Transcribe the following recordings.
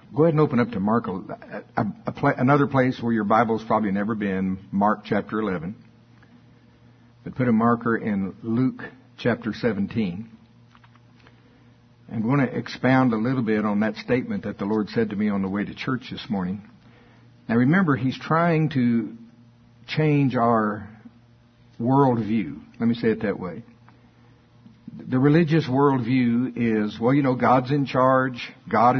Go ahead and open up to Mark, another place where your Bible's probably never been, Mark chapter 11. But put a marker in Luke chapter 17. I'm going to expound a little bit on that statement that the Lord said to me on the way to church this morning. Now remember, He's trying to change our worldview. Let me say it that way. The religious worldview is, well, God's in charge.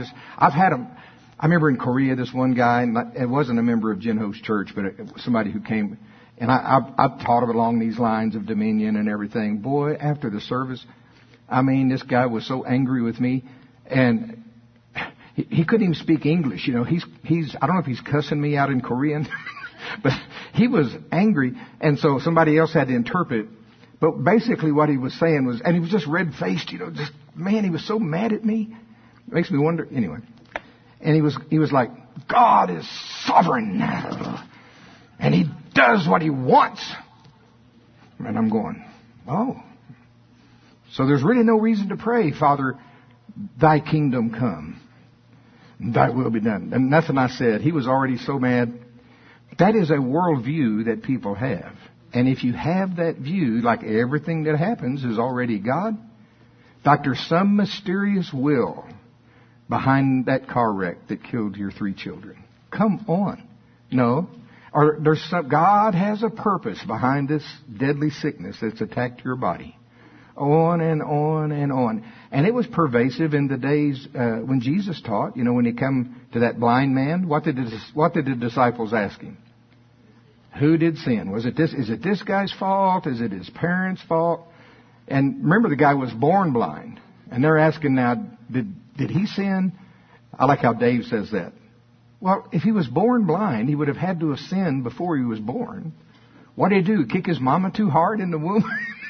I remember in Korea, this one guy, and it wasn't a member of Jinho's church, but it was somebody who came, and I've taught it along these lines of dominion and everything. Boy, after the service, this guy was so angry with me, and he couldn't even speak English. He's I don't know if he's cussing me out in Korean, but he was angry, and so somebody else had to interpret. But basically what he was saying was, and he was just red-faced, he was so mad at me. It makes me wonder, anyway. And he was like, God is sovereign, and He does what He wants. And I'm going, oh. So there's really no reason to pray, Father, Thy kingdom come, Thy will be done. And nothing I said. He was already so mad. That is a worldview that people have. And if you have that view, like everything that happens is already God, like there's some mysterious will behind that car wreck that killed your 3 children. Come on. No. Or God has a purpose behind this deadly sickness that's attacked your body. On and on and on. And it was pervasive in the days when Jesus taught. When He come to that blind man, what did the disciples ask Him? Who did sin? Is it this guy's fault? Is it his parents' fault? And remember, the guy was born blind. And they're asking now, did he sin? I like how Dave says that. Well, if he was born blind, he would have had to have sinned before he was born. What did he do? Kick his mama too hard in the womb?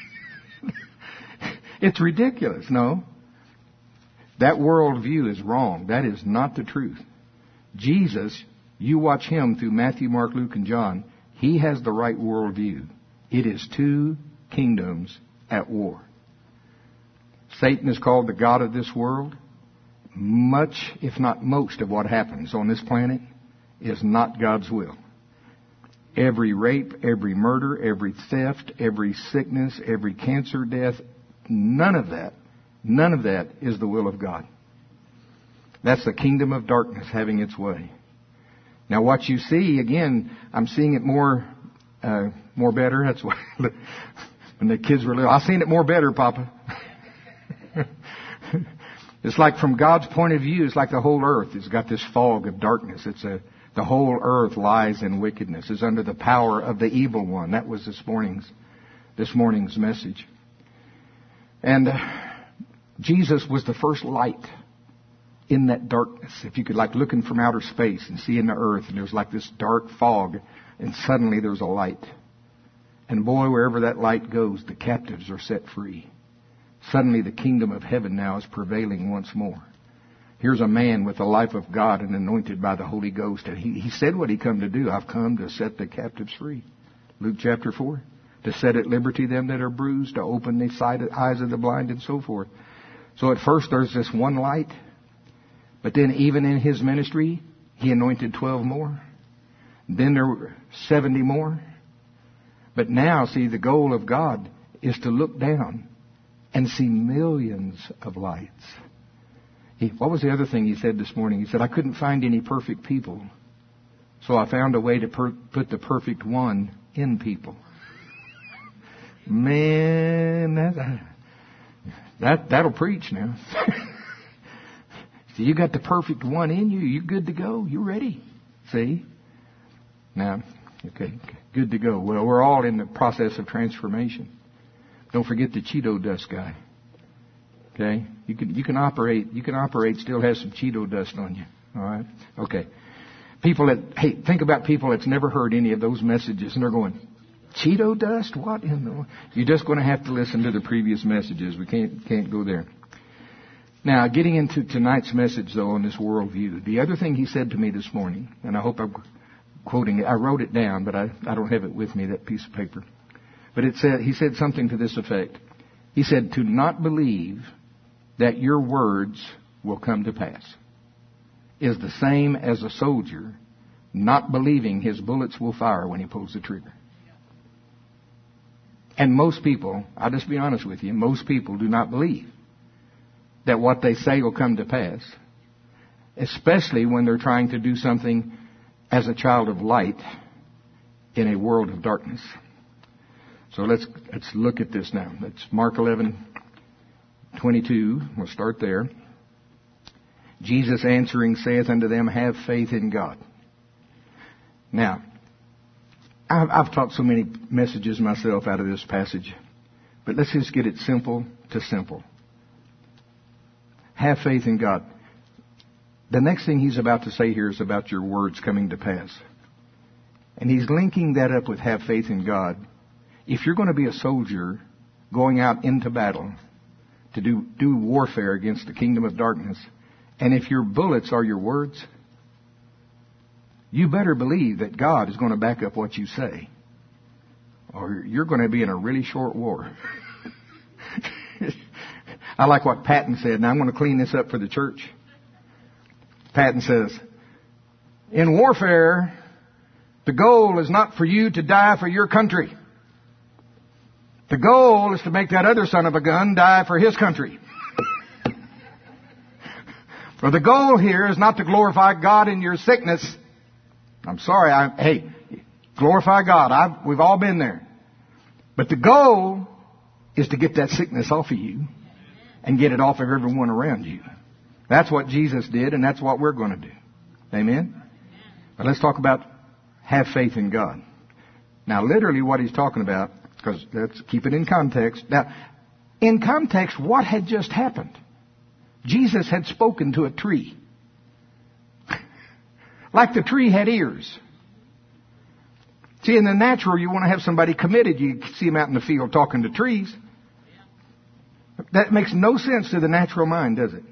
It's ridiculous. No. That worldview is wrong. That is not the truth. Jesus, you watch Him through Matthew, Mark, Luke, and John. He has the right worldview. It is 2 kingdoms at war. Satan is called the god of this world. Much, if not most, of what happens on this planet is not God's will. Every rape, every murder, every theft, every sickness, every cancer death, none of that is the will of God. That's the kingdom of darkness having its way. Now what you see, again, I'm seeing it more better. That's why when the kids were little, I've seen it more better, Papa. It's like from God's point of view, it's like the whole earth has got this fog of darkness. The whole earth lies in wickedness, is under the power of the evil one. That was this morning's message. And Jesus was the first light in that darkness. If you could looking from outer space and see in the earth, and there's this dark fog, and suddenly there's a light. And boy, wherever that light goes, the captives are set free. Suddenly the kingdom of heaven now is prevailing once more. Here's a man with the life of God and anointed by the Holy Ghost. And he said what He come to do. I've come to set the captives free. Luke chapter 4. To set at liberty them that are bruised, to open the eyes of the blind, and so forth. So at first there's this one light. But then even in His ministry, He anointed 12 more. Then there were 70 more. But now, see, the goal of God is to look down and see millions of lights. What was the other thing He said this morning? He said, I couldn't find any perfect people. So I found a way to put the perfect one in people. Man, that'll preach now. So you got the perfect one in you. You're good to go. You're ready. See? Now, okay, good to go. Well, we're all in the process of transformation. Don't forget the Cheeto dust guy. Okay? You can operate, still has some Cheeto dust on you. All right? Okay. Think about people that's never heard any of those messages, and they're going, Cheeto dust? What in the... You're just going to have to listen to the previous messages. We can't go there. Now, getting into tonight's message, though, on this worldview. The other thing he said to me this morning, and I hope I'm quoting it. I wrote it down, but I don't have it with me, that piece of paper. But he said something to this effect. He said, to not believe that your words will come to pass. is the same as a soldier not believing his bullets will fire when he pulls the trigger. And most people, I'll just be honest with you, most people do not believe that what they say will come to pass, especially when they're trying to do something as a child of light in a world of darkness. So let's look at this now. That's Mark 11:22. We'll start there. Jesus answering saith unto them, have faith in God. Now, I've taught so many messages myself out of this passage, but let's just get it simple to simple. Have faith in God. The next thing he's about to say here is about your words coming to pass. And he's linking that up with have faith in God. If you're going to be a soldier going out into battle to do warfare against the kingdom of darkness, and if your bullets are your words, you better believe that God is going to back up what you say, or you're going to be in a really short war. I like what Patton said. Now I'm going to clean this up for the church. Patton says, in warfare, the goal is not for you to die for your country. The goal is to make that other son of a gun die for his country. For the goal here is not to glorify God in your sickness. I'm sorry, hey, glorify God. We've all been there. But the goal is to get that sickness off of you and get it off of everyone around you. That's what Jesus did, and that's what we're going to do. Amen? But let's talk about have faith in God. Now, literally what he's talking about, because let's keep it in context. Now, in context, what had just happened? Jesus had spoken to a tree. Like the tree had ears. See, in the natural, you want to have somebody committed. You see them out in the field talking to trees. That makes no sense to the natural mind, does it?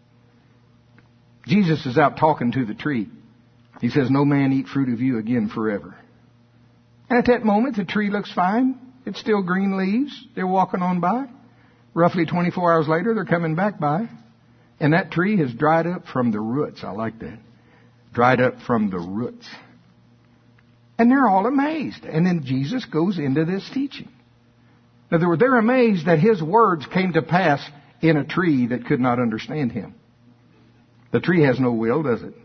Jesus is out talking to the tree. He says, no man eat fruit of you again forever. And at that moment, the tree looks fine. It's still green leaves. They're walking on by. Roughly 24 hours later, they're coming back by. And that tree has dried up from the roots. I like that. Dried up from the roots. And they're all amazed. And then Jesus goes into this teaching. In other words, they're amazed that his words came to pass in a tree that could not understand him. The tree has no will, does it?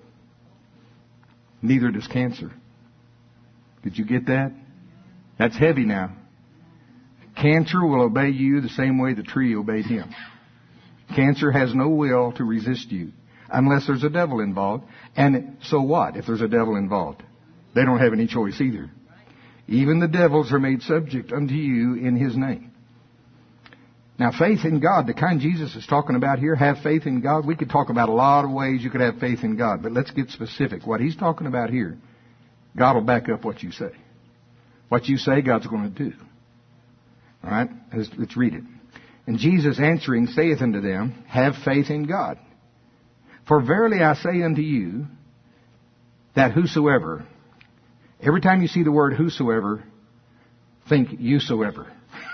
Neither does cancer. Did you get that? That's heavy now. Cancer will obey you the same way the tree obeyed him. Cancer has no will to resist you unless there's a devil involved. And so what if there's a devil involved? They don't have any choice either. Even the devils are made subject unto you in his name. Now, faith in God, the kind Jesus is talking about here, have faith in God. We could talk about a lot of ways you could have faith in God, but let's get specific. What he's talking about here, God will back up what you say. What you say, God's going to do. All right? Let's read it. And Jesus answering saith unto them, have faith in God. For verily I say unto you, that whosoever, every time you see the word whosoever, think yousoever.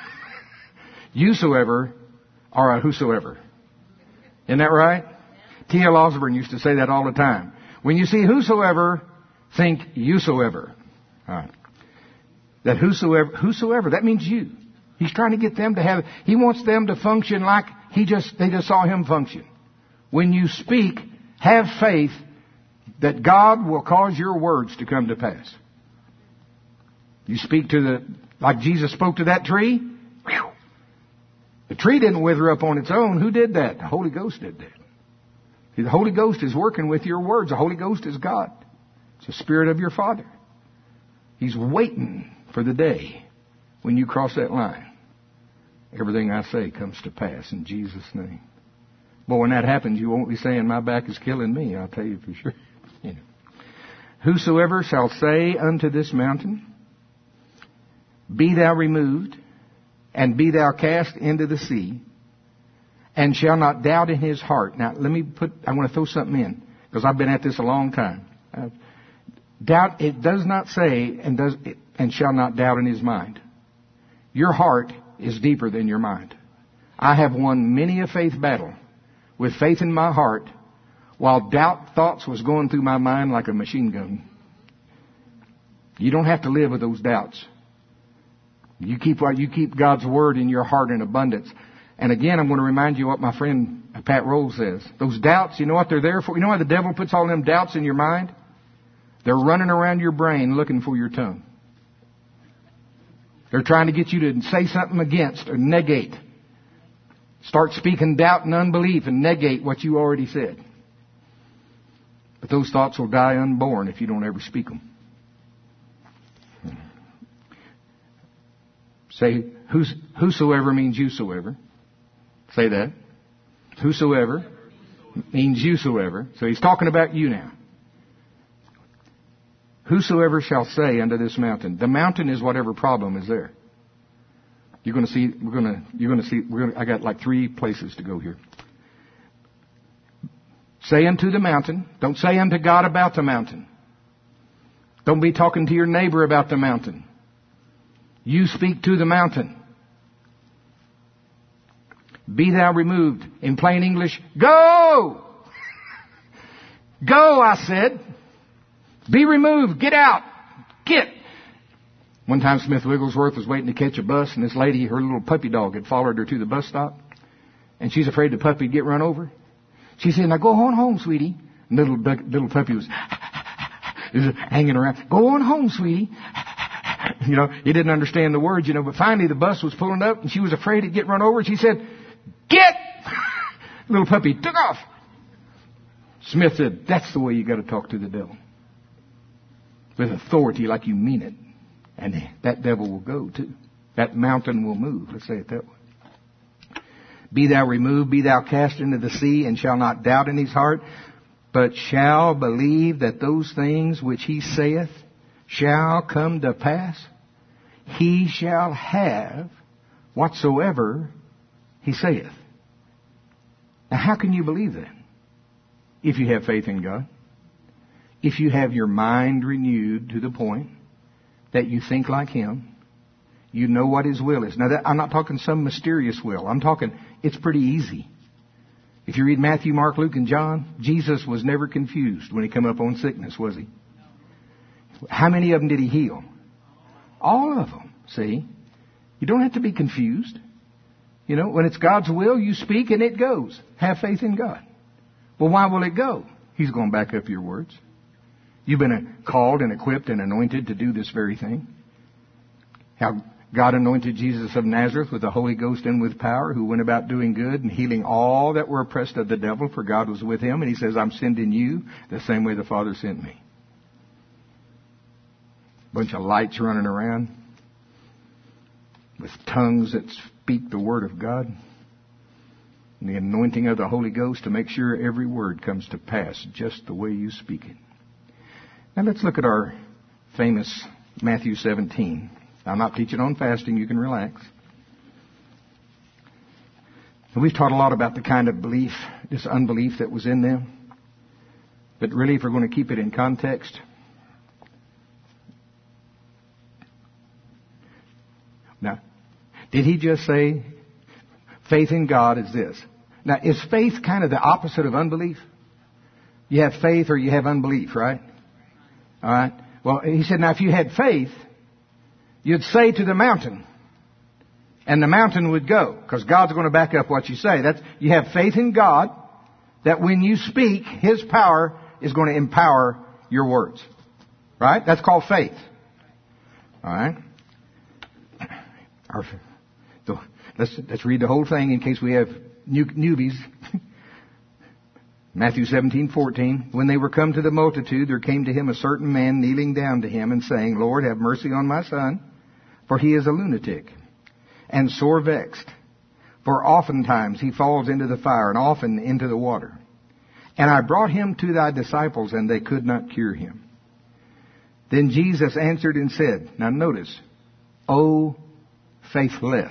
Yousoever or a whosoever. Isn't that right? T.L. Osborne used to say that all the time. When you see whosoever, think yousoever. All right. That whosoever, that means you. He's trying to get them to have, he wants them to function like they just saw him function. When you speak, have faith that God will cause your words to come to pass. You speak like Jesus spoke to that tree. Whew. The tree didn't wither up on its own. Who did that? The Holy Ghost did that. See, the Holy Ghost is working with your words. The Holy Ghost is God. It's the Spirit of your Father. He's waiting for the day when you cross that line. Everything I say comes to pass in Jesus' name. But when that happens, you won't be saying, my back is killing me. I'll tell you for sure. You know. Whosoever shall say unto this mountain, be thou removed, and be thou cast into the sea, and shall not doubt in his heart. Now, I want to throw something in, because I've been at this a long time. Doubt, it does not say, and shall not doubt in his mind. Your heart is deeper than your mind. I have won many a faith battle with faith in my heart while doubt thoughts was going through my mind like a machine gun. You don't have to live with those doubts. You keep God's Word in your heart in abundance. And again, I'm going to remind you what my friend Pat Rolls says. Those doubts, you know what they're there for? You know why the devil puts all them doubts in your mind? They're running around your brain looking for your tongue. They're trying to get you to say something against or negate. Start speaking doubt and unbelief and negate what you already said. But those thoughts will die unborn if you don't ever speak them. Say, whosoever means yousoever. Say that. Whosoever means yousoever. So he's talking about you now. Whosoever shall say unto this mountain. The mountain is whatever problem is there. You're going to see, I got like 3 places to go here. Say unto the mountain. Don't say unto God about the mountain. Don't be talking to your neighbor about the mountain. You speak to the mountain. Be thou removed. In plain English, go! Go, I said. Be removed. Get out. Get. One time Smith Wigglesworth was waiting to catch a bus, and this lady, her little puppy dog, had followed her to the bus stop. And she's afraid the puppy would get run over. She said, now go on home, sweetie. And little puppy was hanging around. Go on home, sweetie. You know, he didn't understand the words, but finally the bus was pulling up and she was afraid it'd get run over. She said, get! Little puppy took off. Smith said, that's the way you got to talk to the devil. With authority like you mean it. And that devil will go too. That mountain will move. Let's say it that way. Be thou removed, be thou cast into the sea, and shall not doubt in his heart, but shall believe that those things which he saith shall come to pass. He shall have whatsoever he saith. Now how can you believe that? If you have faith in God. If you have your mind renewed to the point that you think like him. You know what his will is. Now I'm not talking some mysterious will. I'm talking it's pretty easy. If you read Matthew, Mark, Luke, and John, Jesus was never confused when he came up on sickness, was he? How many of them did he heal? All of them. See? You don't have to be confused. When it's God's will, you speak and it goes. Have faith in God. Well, why will it go? He's going to back up your words. You've been called and equipped and anointed to do this very thing. How God anointed Jesus of Nazareth with the Holy Ghost and with power, who went about doing good and healing all that were oppressed of the devil, for God was with him. And he says, I'm sending you the same way the Father sent me. Bunch of lights running around with tongues that speak the Word of God. And the anointing of the Holy Ghost to make sure every word comes to pass just the way you speak it. Now let's look at our famous Matthew 17. I'm not teaching on fasting. You can relax. And we've taught a lot about the kind of belief, this unbelief that was in them. But really, if we're going to keep it in context, now, did he just say faith in God is this? Now, is faith kind of the opposite of unbelief? You have faith or you have unbelief, right? All right. Well, he said, now if you had faith, you'd say to the mountain, and the mountain would go, because God's going to back up what you say. You have faith in God, that when you speak, his power is going to empower your words. Right? That's called faith. All right. Let's read the whole thing in case we have newbies. Matthew 17:14. When they were come to the multitude, there came to him a certain man kneeling down to him and saying, Lord, have mercy on my son, for he is a lunatic and sore vexed. For oftentimes he falls into the fire and often into the water. And I brought him to thy disciples, and they could not cure him. Then Jesus answered and said, now notice, O faithless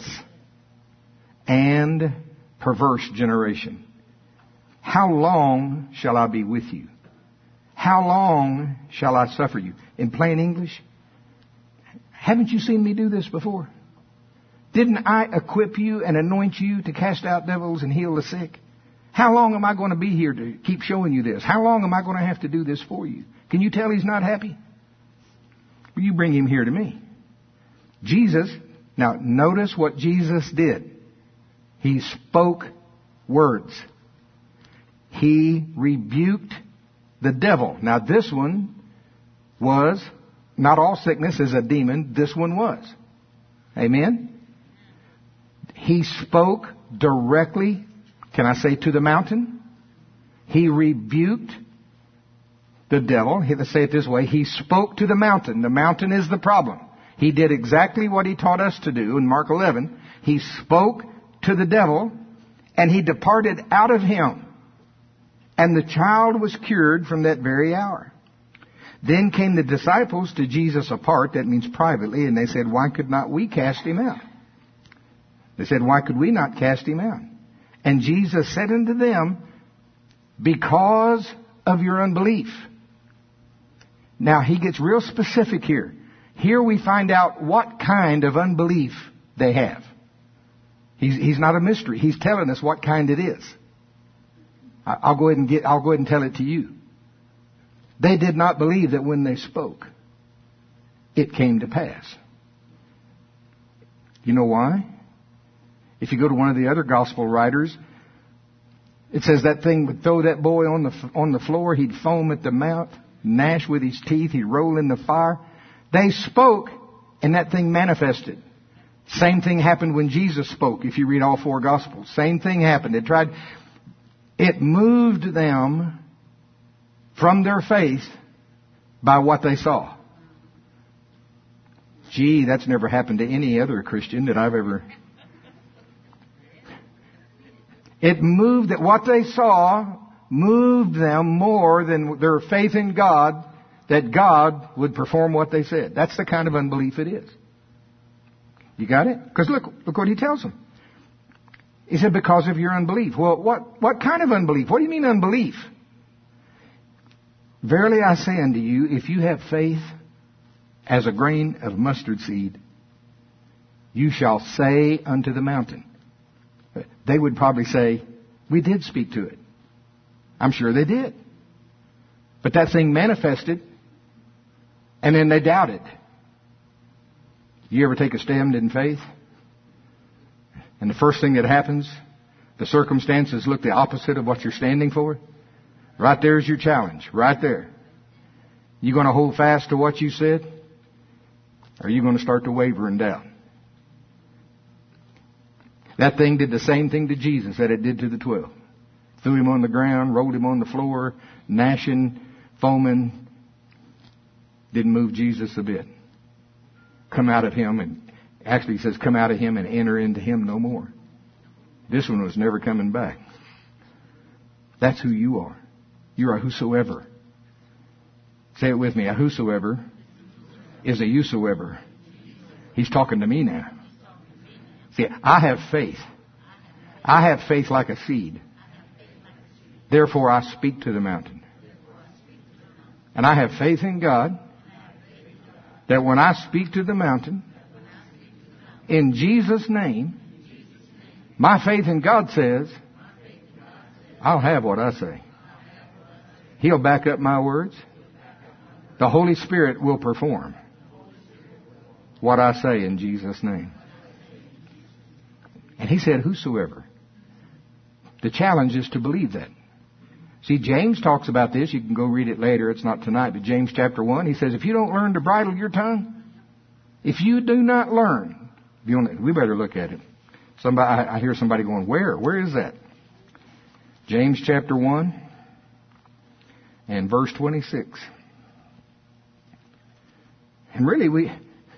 and perverse generation, how long shall I be with you? How long shall I suffer you? In plain English, haven't you seen me do this before? Didn't I equip you and anoint you to cast out devils and heal the sick? How long am I going to be here to keep showing you this? How long am I going to have to do this for you? Can you tell he's not happy? Well, you bring him here to me. Jesus, now notice what Jesus did. He spoke words. He rebuked the devil. Now this one was, not all sickness is a demon, this one was. Amen? He spoke directly, can I say, to the mountain? He rebuked the devil. Let's say it this way. He spoke to the mountain. The mountain is the problem. He did exactly what he taught us to do in Mark 11. He spoke to the devil, and he departed out of him. And the child was cured from that very hour. Then came the disciples to Jesus apart, that means privately, and they said, why could not we cast him out? They said, why could we not cast him out? And Jesus said unto them, because of your unbelief. Now he gets real specific here. Here we find out what kind of unbelief they have. He's not a mystery. He's telling us what kind it is. I'll go ahead and tell it to you. They did not believe that when they spoke, it came to pass. You know why? If you go to one of the other gospel writers, it says that thing would throw that boy on the floor. He'd foam at the mouth, gnash with his teeth. He'd roll in the fire. They spoke, and that thing manifested. Same thing happened when Jesus spoke. If you read all four gospels, same thing happened. It moved them from their faith by what they saw. Gee, that's never happened to any other Christian that I've ever... It moved, that what they saw moved them more than their faith in God, that God would perform what they said. That's the kind of unbelief it is. You got it? Because look what he tells them. He said, because of your unbelief. Well, what kind of unbelief? What do you mean unbelief? Verily I say unto you, if you have faith as a grain of mustard seed, you shall say unto the mountain. They would probably say, we did speak to it. I'm sure they did. But that thing manifested, and then they doubted. You ever take a stand in faith? And the first thing that happens, the circumstances look the opposite of what you're standing for? Right there's your challenge. Right there. You going to hold fast to what you said? Or are you going to start to waver and doubt? That thing did the same thing to Jesus that it did to the 12. Threw him on the ground, rolled him on the floor, gnashing, foaming. Didn't move Jesus a bit. Come out of him, and actually he says, come out of him and enter into him no more. This one was never coming back. That's who you are. You're a whosoever. Say it with me. A whosoever is a yousoever. He's talking to me now. See, I have faith. I have faith like a seed. Therefore I speak to the mountain. And I have faith in God that when I speak to the mountain, in Jesus' name, my faith in God says, I'll have what I say. He'll back up my words. The Holy Spirit will perform what I say in Jesus' name. And he said, whosoever. The challenge is to believe that. See, James talks about this. You can go read it later. It's not tonight. But James chapter 1, he says, if you don't learn to bridle your tongue, if you do not learn, we better look at it. I hear somebody going, where? Where is that? James chapter 1 and verse 26. And really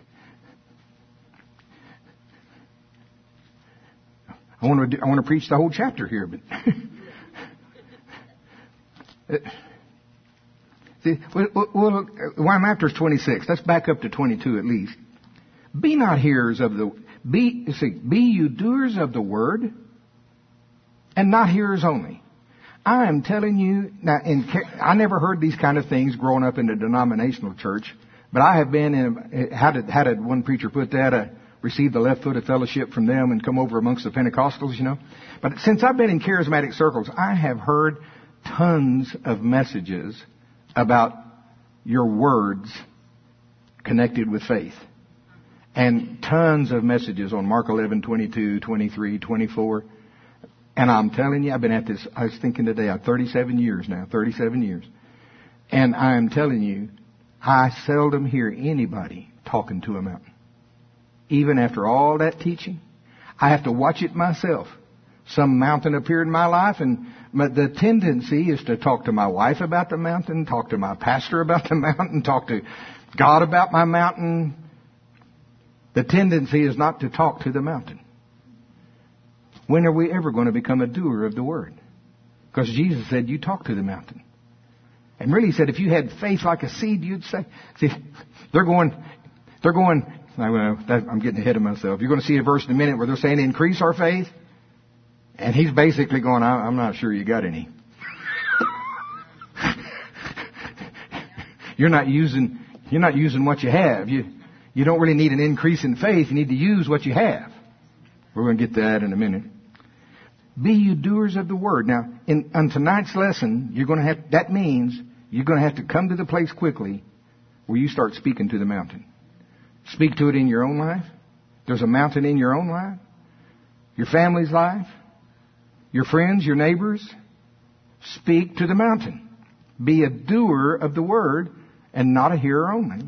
I want to preach the whole chapter here, but see, what I'm after is 26. Let's back up to 22 at least. Be not hearers of be you doers of the word, and not hearers only. I am telling you now. I never heard these kind of things growing up in a denominational church, but I have been in. How did one preacher put that? receive the left foot of fellowship from them and come over amongst the Pentecostals, you know. But since I've been in charismatic circles, I have heard tons of messages about your words connected with faith. And tons of messages on Mark 11, 22, 23, 24. And I'm telling you, I've been at this, I was thinking today, I'm 37 years now, 37 years. And I'm telling you, I seldom hear anybody talking to a mountain. Even after all that teaching, I have to watch it myself. Some mountain appeared in my life, and the tendency is to talk to my wife about the mountain, talk to my pastor about the mountain, talk to God about my mountain. The tendency is not to talk to the mountain. When are we ever going to become a doer of the word? Because Jesus said, you talk to the mountain. And really, he said, if you had faith like a seed, you'd say, see, they're going, I'm getting ahead of myself. You're going to see a verse in a minute where they're saying, increase our faith. And he's basically going, I'm not sure you got any. You're not using what you have. You don't really need an increase in faith. You need to use what you have. We're going to get to that in a minute. Be you doers of the word. Now, on tonight's lesson, that means you're going to have to come to the place quickly where you start speaking to the mountain. Speak to it in your own life. There's a mountain in your own life. Your family's life. Your friends, your neighbors. Speak to the mountain. Be a doer of the word and not a hearer only.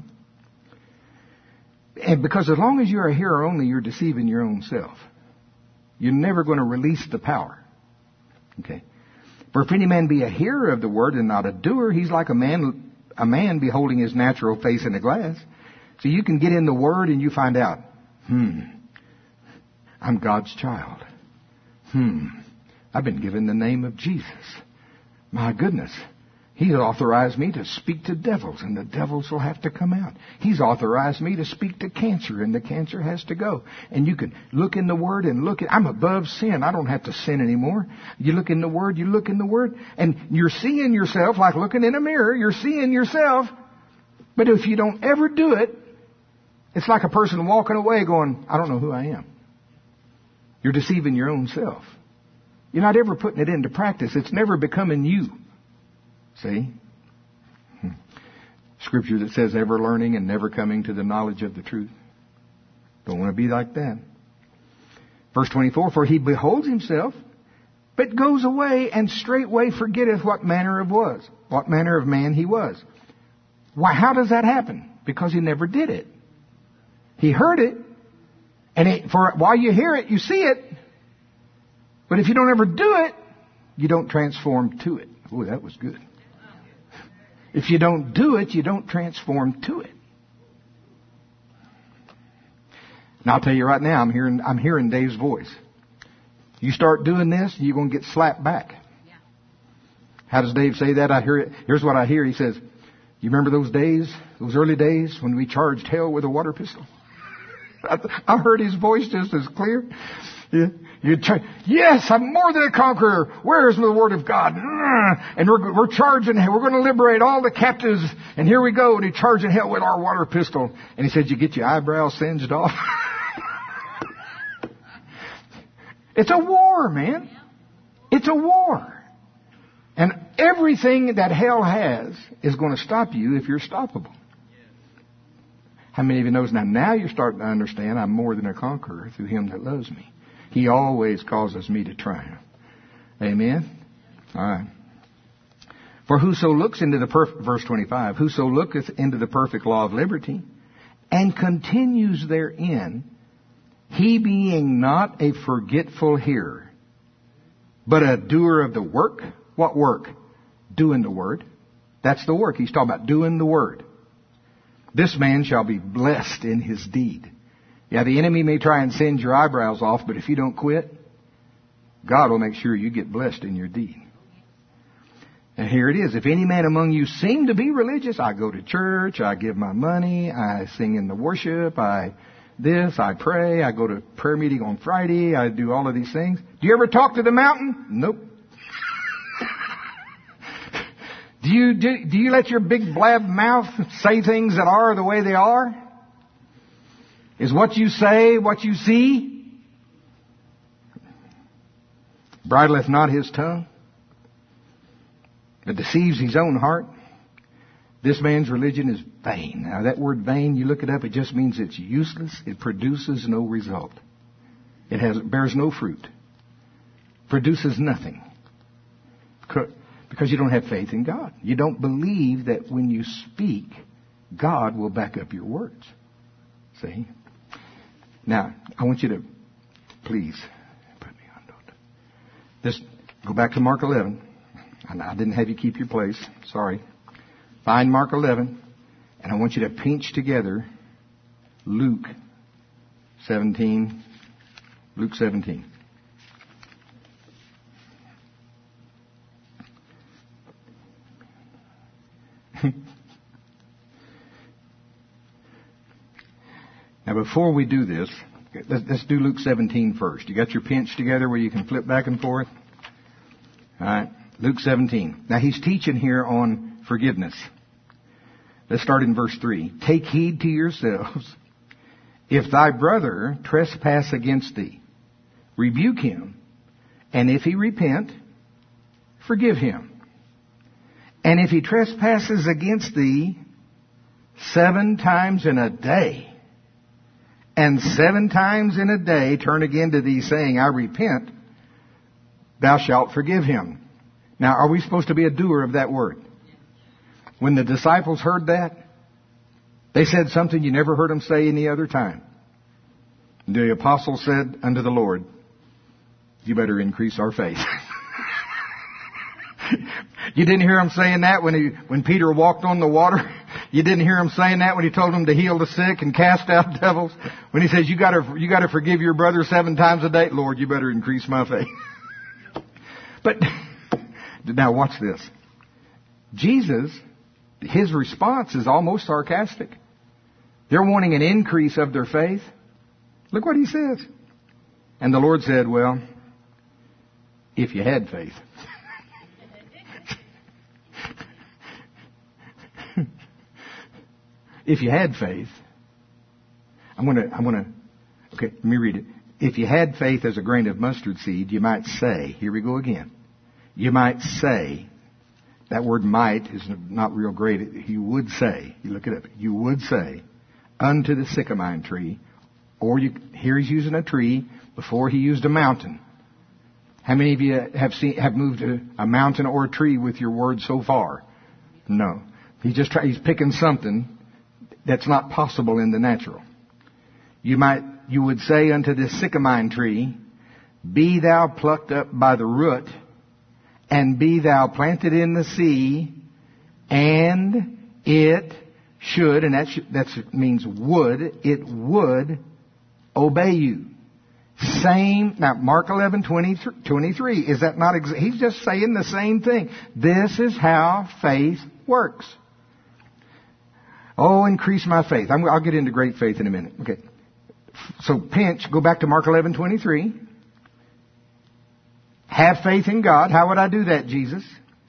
And because as long as you're a hearer only, you're deceiving your own self. You're never going to release the power. Okay. For if any man be a hearer of the word and not a doer, he's like a man beholding his natural face in a glass. So you can get in the word and you find out, I'm God's child. I've been given the name of Jesus. My goodness. He's authorized me to speak to devils, and the devils will have to come out. He's authorized me to speak to cancer, and the cancer has to go. And you can look in the Word and I'm above sin. I don't have to sin anymore. You look in the Word, and you're seeing yourself like looking in a mirror. You're seeing yourself. But if you don't ever do it, it's like a person walking away going, I don't know who I am. You're deceiving your own self. You're not ever putting it into practice. It's never becoming you. See? Scripture that says ever learning and never coming to the knowledge of the truth. Don't want to be like that. Verse 24, for he beholds himself, but goes away and straightway forgetteth what manner of man he was. Why? How does that happen? Because he never did it. He heard it, and while you hear it, you see it. But if you don't ever do it, you don't transform to it. Oh, that was good. If you don't do it, you don't transform to it. Now I'll tell you right now, I'm hearing Dave's voice. You start doing this, you're going to get slapped back. Yeah. How does Dave say that? I hear it. Here's what I hear. He says, you remember those early days when we charged hell with a water pistol? I heard his voice just as clear. Yeah. Yes, I'm more than a conqueror. Where is the word of God? And we're charging hell. We're going to liberate all the captives. And here we go. And he's charging hell with our water pistol. And he said, you get your eyebrows singed off. It's a war, man. It's a war. And everything that hell has is going to stop you if you're stoppable. How many of you knows now you're starting to understand I'm more than a conqueror through him that loves me. He always causes me to triumph. Amen? All right. For whoso looks into verse 25, whoso looketh into the perfect law of liberty and continues therein, he being not a forgetful hearer, but a doer of the work. What work? Doing the word. That's the work. He's talking about doing the word. This man shall be blessed in his deed. Yeah, the enemy may try and singe your eyebrows off, but if you don't quit, God will make sure you get blessed in your deed. And here it is. If any man among you seem to be religious, I go to church, I give my money, I sing in the worship, I pray, I go to prayer meeting on Friday, I do all of these things. Do you ever talk to the mountain? Nope. Do you let your big blab mouth say things that are the way they are? Is what you say what you see? Bridleth not his tongue, but deceives his own heart. This man's religion is vain. Now that word vain, you look it up, it just means it's useless. It produces no result. It bears no fruit. Produces nothing. Because you don't have faith in God. You don't believe that when you speak, God will back up your words. See? Now, I want you to, please, put me on note. Just go back to Mark 11. I didn't have you keep your place. Sorry. Find Mark 11, and I want you to pinch together Luke 17. Luke 17. Now, before we do this, let's do Luke 17 first. You got your pinch together where you can flip back and forth? All right. Luke 17. Now, he's teaching here on forgiveness. Let's start in verse 3. Take heed to yourselves. If thy brother trespass against thee, rebuke him. And if he repent, forgive him. And if he trespasses against thee 7 times in a day, and 7 times in a day turn again to thee, saying, I repent, thou shalt forgive him. Now, are we supposed to be a doer of that word? When the disciples heard that, they said something you never heard them say any other time. The apostles said unto the Lord, you better increase our faith. You didn't hear him saying that when Peter walked on the water. You didn't hear him saying that when he told them to heal the sick and cast out devils. When he says, you gotta forgive your brother 7 times a day. Lord, you better increase my faith. But now watch this. Jesus, his response is almost sarcastic. They're wanting an increase of their faith. Look what he says. And the Lord said, well, if you had faith. If you had faith, okay, let me read it. If you had faith as a grain of mustard seed, you might say, here we go again. You might say, that word might is not real great. You would say, you look it up, you would say, unto the sycamore tree, here he's using a tree, before he used a mountain. How many of you have moved a mountain or a tree with your word so far? No. He's picking something that's not possible in the natural. You would say unto this sycamore tree, be thou plucked up by the root, and be thou planted in the sea, and it should, and that means would, it would obey you. Now, Mark 11:23, is that not, he's just saying the same thing. This is how faith works. Oh, increase my faith. I'll get into great faith in a minute. Okay. So go back to Mark 11:23. Have faith in God. How would I do that, Jesus?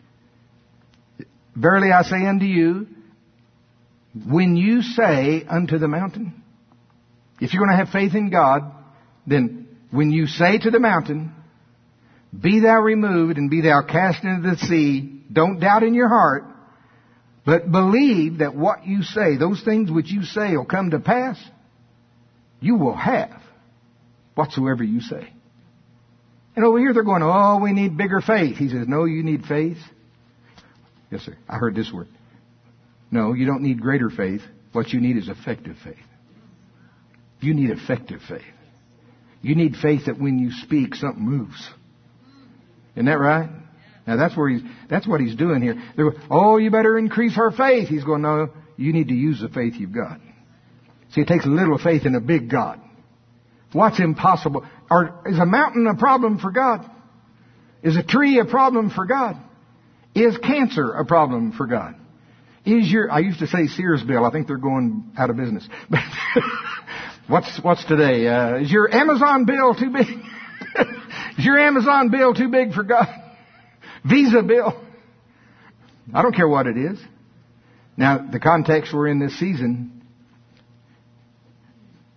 Verily I say unto you, when you say unto the mountain, if you're going to have faith in God, then when you say to the mountain, be thou removed and be thou cast into the sea, don't doubt in your heart, but believe that what you say, those things which you say will come to pass, you will have whatsoever you say. And over here they're going, oh, we need bigger faith. He says, no, you need faith. Yes, sir. I heard this word. No, you don't need greater faith. What you need is effective faith. You need effective faith. You need faith that when you speak, something moves. Isn't that right? Now that's what he's doing here. They're going, oh, you better increase our faith. He's going, no, you need to use the faith you've got. See, it takes a little faith in a big God. What's impossible? Is a mountain a problem for God? Is a tree a problem for God? Is cancer a problem for God? I used to say Sears bill. I think they're going out of business. What's today? Is your Amazon bill too big? Is your Amazon bill too big for God? Visa bill? I don't care what it is. Now, the context we're in this season,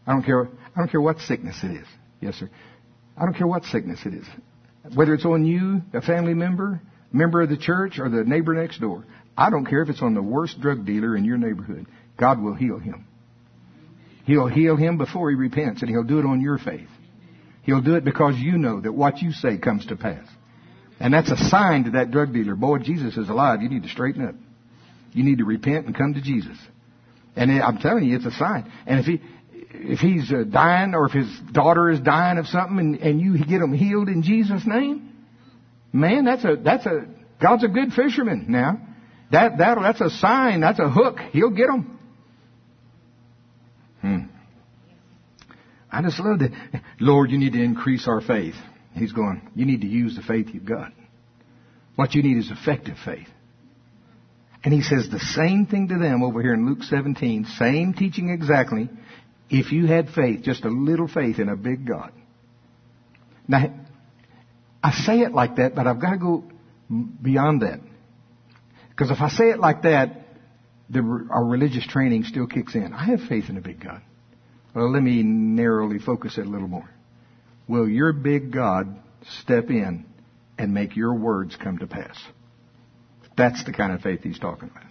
I don't care what sickness it is. Yes, sir. I don't care what sickness it is. Whether it's on you, a family member of the church, or the neighbor next door. I don't care if it's on the worst drug dealer in your neighborhood. God will heal him. He'll heal him before he repents, and he'll do it on your faith. He'll do it because you know that what you say comes to pass. And that's a sign to that drug dealer. Boy, Jesus is alive. You need to straighten up. You need to repent and come to Jesus. And I'm telling you, it's a sign. And if he's dying, or if his daughter is dying of something, and you get them healed in Jesus' name, man, God's a good fisherman now. That's a sign. That's a hook. He'll get them. I just love that. Lord, you need to increase our faith. He's going, you need to use the faith you've got. What you need is effective faith. And he says the same thing to them over here in Luke 17. Same teaching exactly. If you had faith, just a little faith in a big God. Now, I say it like that, but I've got to go beyond that. Because if I say it like that, our religious training still kicks in. I have faith in a big God. Well, let me narrowly focus it a little more. Will your big God step in and make your words come to pass? That's the kind of faith he's talking about.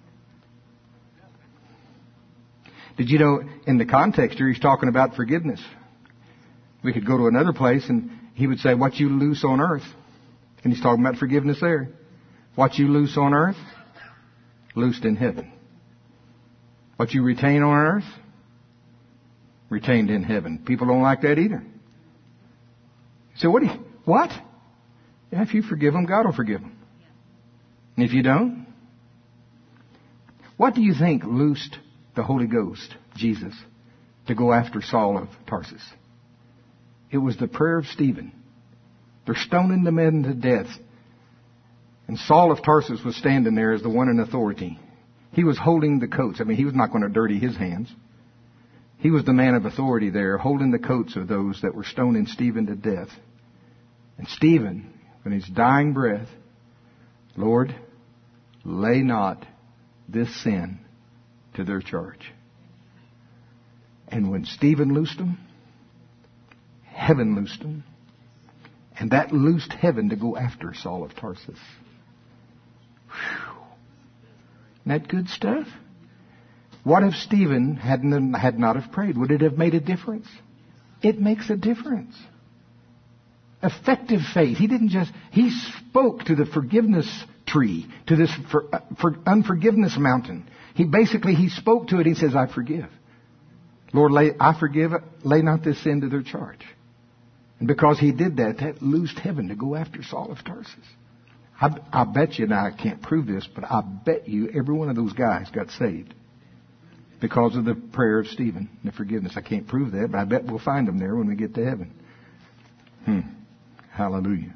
Did you know, in the context here, he's talking about forgiveness. We could go to another place and he would say, what you loose on earth. And he's talking about forgiveness there. What you loose on earth, loosed in heaven. What you retain on earth, retained in heaven. People don't like that either. So what? Yeah, if you forgive them, God will forgive them. And if you don't, what do you think loosed the Holy Ghost, Jesus, to go after Saul of Tarsus? It was the prayer of Stephen. They're stoning the men to death. And Saul of Tarsus was standing there as the one in authority. He was holding the coats. I mean, he was not going to dirty his hands. He was the man of authority there, holding the coats of those that were stoning Stephen to death. And Stephen, in his dying breath, Lord, lay not this sin to their charge. And when Stephen loosed them, heaven loosed them. And that loosed heaven to go after Saul of Tarsus. Whew. Isn't that good stuff? What if Stephen had not have prayed? Would it have made a difference? It makes a difference. Effective faith. He spoke to the forgiveness tree, to this unforgiveness mountain. He spoke to it. He says, I forgive. Lord, I forgive. Lay not this sin to their charge. And because he did that, that loosed heaven to go after Saul of Tarsus. I bet you, now I can't prove this, but I bet you every one of those guys got saved because of the prayer of Stephen and the forgiveness. I can't prove that, but I bet we'll find them there when we get to heaven. Hallelujah.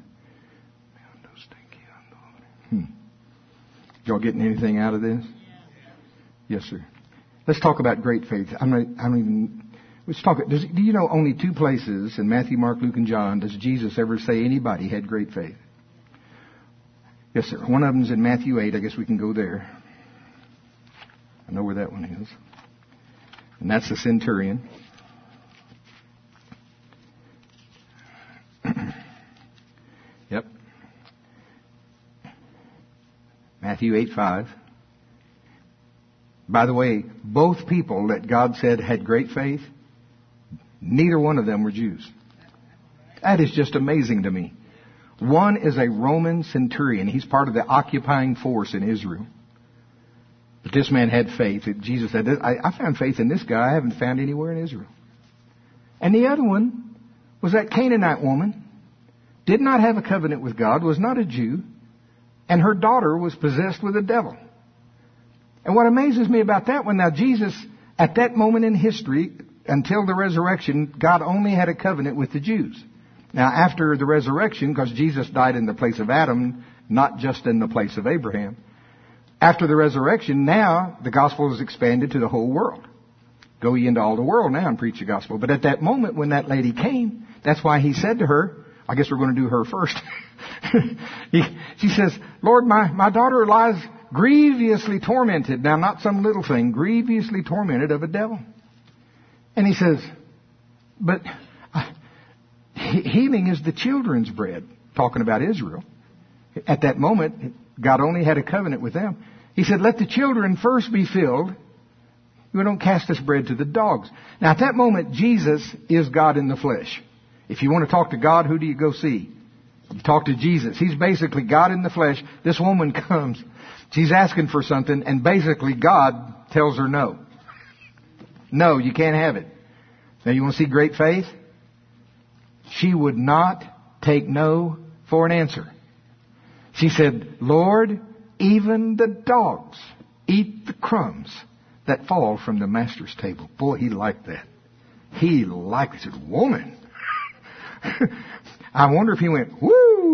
Y'all getting anything out of this? Yes, sir. Let's talk about great faith. Let's talk. Do you know only 2 places in Matthew, Mark, Luke, and John does Jesus ever say anybody had great faith? Yes, sir. One of them is in Matthew 8. I guess we can go there. I know where that one is. And that's the centurion. Yep. Matthew 8:5. By the way, both people that God said had great faith, neither one of them were Jews. That is just amazing to me. One is a Roman centurion. He's part of the occupying force in Israel. But this man had faith. Jesus said, I found faith in this guy I haven't found anywhere in Israel. And the other one was that Canaanite woman, did not have a covenant with God, was not a Jew, and her daughter was possessed with a devil. And what amazes me about that one, now Jesus, at that moment in history, until the resurrection, God only had a covenant with the Jews. Now, after the resurrection, because Jesus died in the place of Adam, not just in the place of Abraham, after the resurrection, now the gospel is expanded to the whole world. Go ye into all the world now and preach the gospel. But at that moment when that lady came, that's why he said to her, I guess we're going to do her first. She says, Lord, my daughter lies grievously tormented. Now, not some little thing, grievously tormented of a devil. And he says, but healing is the children's bread, talking about Israel. At that moment, God only had a covenant with them. He said, let the children first be filled. You don't cast this bread to the dogs. Now, at that moment, Jesus is God in the flesh. If you want to talk to God, who do you go see? You talk to Jesus. He's basically God in the flesh. This woman comes. She's asking for something, and basically God tells her no. No, you can't have it. Now, you want to see great faith? She would not take no for an answer. She said, Lord, even the dogs eat the crumbs that fall from the master's table. Boy, he liked that. He liked it. He said, woman. I wonder if he went, woo.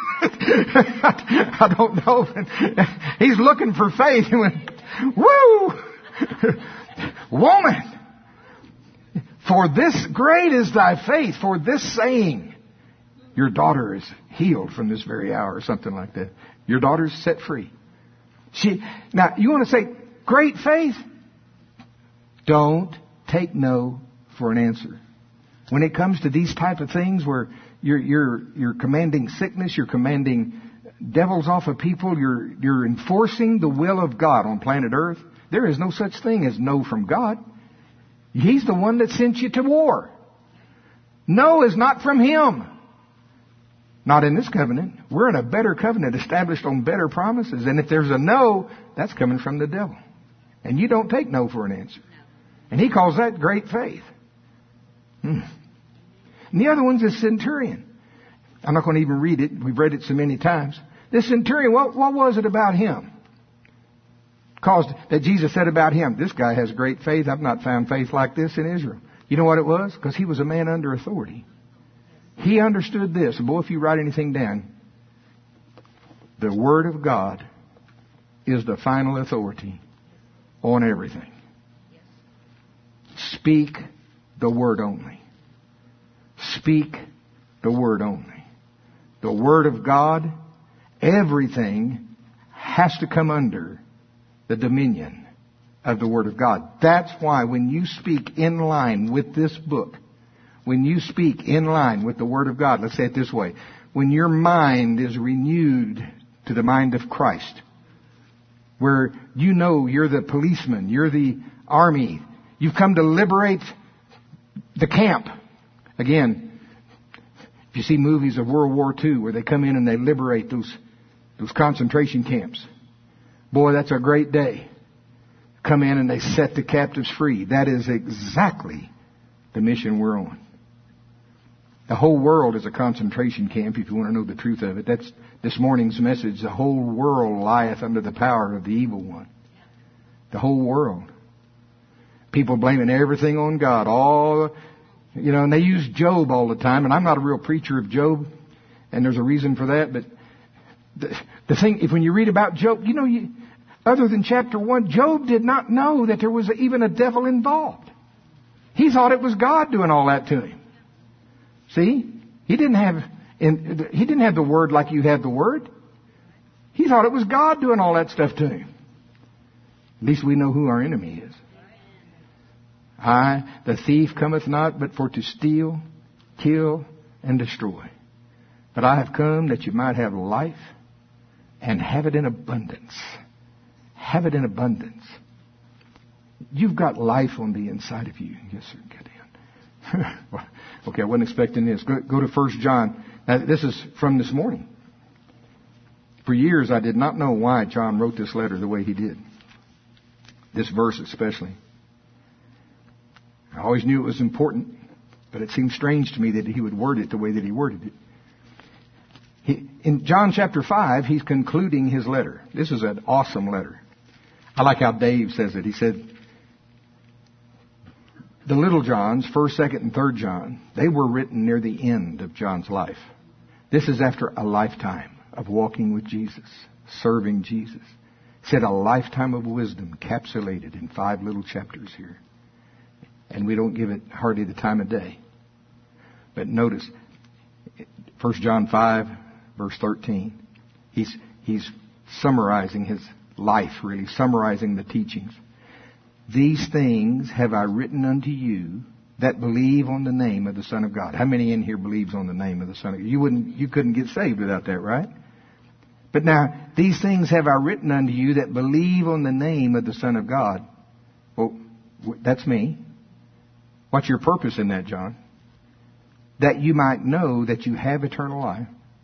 I don't know. He's looking for faith. He went, woo. Woman. For this great is thy faith, for this saying, your daughter is healed from this very hour, or something like that. Your daughter's set free. Now, you want to say, great faith? Don't take no for an answer. When it comes to these type of things where you're commanding sickness, you're commanding devils off of people, you're enforcing the will of God on planet Earth, there is no such thing as no from God. He's the one that sent you to war. No is not from Him. Not in this covenant. We're in a better covenant established on better promises. And if there's a no, that's coming from the devil. And you don't take no for an answer. And he calls that great faith. And the other one's a centurion. I'm not going to even read it. We've read it so many times. This centurion, what was it about him? That Jesus said about him, this guy has great faith. I've not found faith like this in Israel. You know what it was? Because he was a man under authority. He understood this. Boy, if you write anything down, the Word of God is the final authority on everything. Speak the Word only. Speak the Word only. The Word of God, everything has to come under the dominion of the Word of God. That's why when you speak in line with this book, when you speak in line with the Word of God, let's say it this way, when your mind is renewed to the mind of Christ, where you know you're the policeman, you're the army, you've come to liberate the camp. Again, if you see movies of World War II where they come in and they liberate those concentration camps, boy, that's a great day. Come in and they set the captives free. That is exactly the mission we're on. The whole world is a concentration camp, if you want to know the truth of it. That's this morning's message. The whole world lieth under the power of the evil one. The whole world. People blaming everything on God. And they use Job all the time. And I'm not a real preacher of Job, and there's a reason for that. But the thing, when you read about Job, other than chapter 1, Job did not know that there was even a devil involved. He thought it was God doing all that to him. See? He didn't have the Word like you have the Word. He thought it was God doing all that stuff to him. At least we know who our enemy is. The thief cometh not but for to steal, kill, and destroy. But I have come that you might have life and have it in abundance. Have it in abundance. You've got life on the inside of you. Yes, sir. Get in. Okay, I wasn't expecting this. Go to 1 John. Now, this is from this morning. For years, I did not know why John wrote this letter the way he did. This verse especially. I always knew it was important, but it seemed strange to me that he would word it the way that he worded it. In John chapter 5, he's concluding his letter. This is an awesome letter. I like how Dave says it. He said, the little Johns, 1st, 2nd, and 3rd John, they were written near the end of John's life. This is after a lifetime of walking with Jesus, serving Jesus. He said a lifetime of wisdom encapsulated in 5 little chapters here. And we don't give it hardly the time of day. But notice, 1 John 5, verse 13, he's summarizing his life, really, summarizing the teachings. These things have I written unto you that believe on the name of the Son of God. How many in here believes on the name of the Son of God? You couldn't get saved without that, right? But now, these things have I written unto you that believe on the name of the Son of God. Well, that's me. What's your purpose in that, John? That you might know that you have eternal life.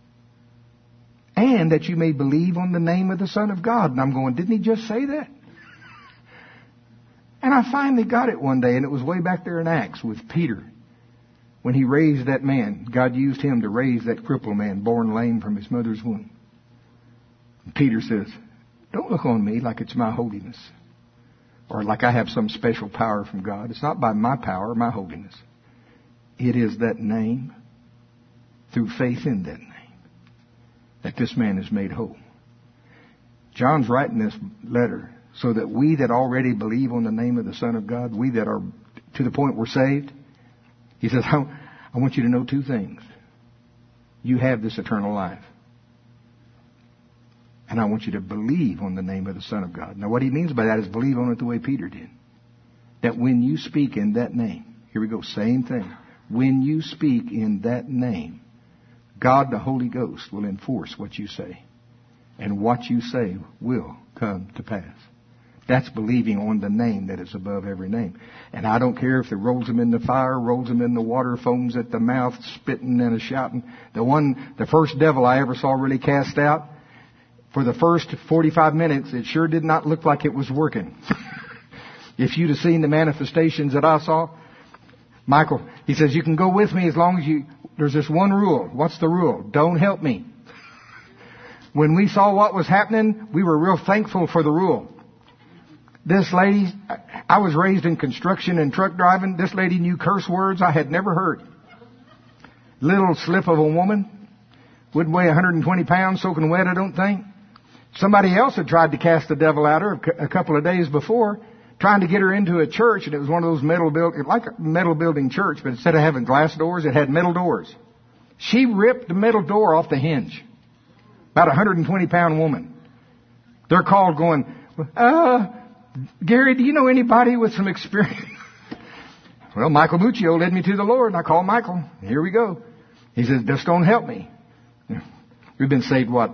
And that you may believe on the name of the Son of God. And I'm going, didn't he just say that? And I finally got it one day, and it was way back there in Acts with Peter. When he raised that man, God used him to raise that crippled man, born lame from his mother's womb. And Peter says, don't look on me like it's my holiness, or like I have some special power from God. It's not by my power, my holiness. It is that name, through faith in that name, that this man is made whole. John's writing this letter so that we that already believe on the name of the Son of God, we that are to the point we're saved, he says, I want you to know two things. You have this eternal life. And I want you to believe on the name of the Son of God. Now what he means by that is believe on it the way Peter did. That when you speak in that name, here we go, same thing. When you speak in that name, God the Holy Ghost will enforce what you say. And what you say will come to pass. That's believing on the name that is above every name. And I don't care if it rolls them in the fire, rolls them in the water, foams at the mouth, spitting and shouting. The first devil I ever saw really cast out, for the first 45 minutes, it sure did not look like it was working. If you'd have seen the manifestations that I saw, Michael, he says, you can go with me as long as there's this one rule. What's the rule? Don't help me. When we saw what was happening, we were real thankful for the rule. This lady, I was raised in construction and truck driving. This lady knew curse words I had never heard. Little slip of a woman. Wouldn't weigh 120 pounds, soaking wet, I don't think. Somebody else had tried to cast the devil out of her a couple of days before, trying to get her into a church, and it was one of those like a metal building church, but instead of having glass doors, it had metal doors. She ripped the metal door off the hinge. About a 120-pound woman. They're called going, Gary, do you know anybody with some experience? Well, Michael Muccio led me to the Lord, and I called Michael. Here we go. He says, just don't help me. We've been saved, what?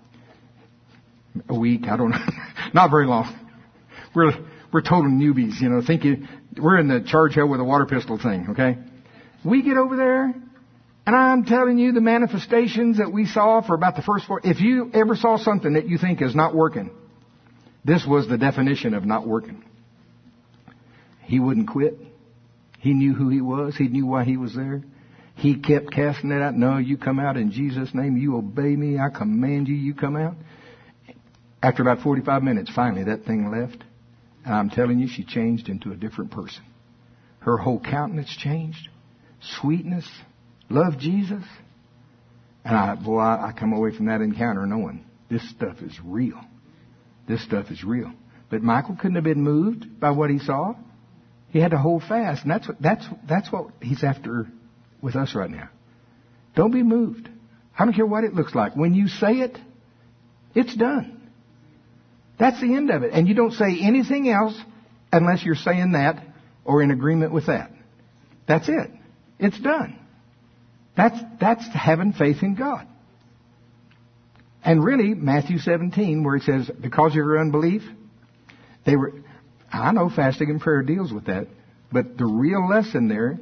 A week? I don't know. Not very long. We're total newbies, we're in the charge hell with a water pistol thing, okay? We get over there, and I'm telling you the manifestations that we saw for about the first 4. If you ever saw something that you think is not working, this was the definition of not working. He wouldn't quit. He knew who he was. He knew why he was there. He kept casting it out. No, you come out in Jesus' name. You obey me. I command you. You come out. After about 45 minutes, finally, that thing left. And I'm telling you, she changed into a different person. Her whole countenance changed. Sweetness. Loved Jesus. And I come away from that encounter knowing this stuff is real. This stuff is real. But Michael couldn't have been moved by what he saw. He had to hold fast. And that's what he's after with us right now. Don't be moved. I don't care what it looks like. When you say it, it's done. That's the end of it. And you don't say anything else unless you're saying that or in agreement with that. That's it. It's done. That's having faith in God. And really, Matthew 17, where it says, because of your unbelief, I know fasting and prayer deals with that, but the real lesson there,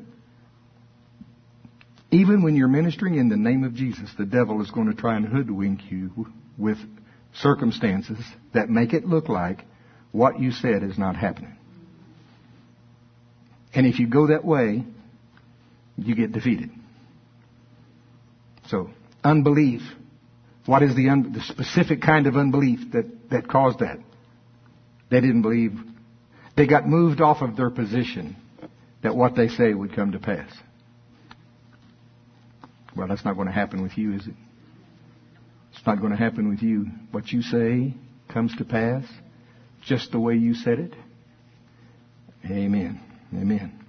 even when you're ministering in the name of Jesus, the devil is going to try and hoodwink you with circumstances that make it look like what you said is not happening. And if you go that way, you get defeated. So, unbelief. What is the specific kind of unbelief that caused that? They didn't believe. They got moved off of their position that what they say would come to pass. Well, that's not going to happen with you, is it? It's not going to happen with you. What you say comes to pass just the way you said it. Amen. Amen.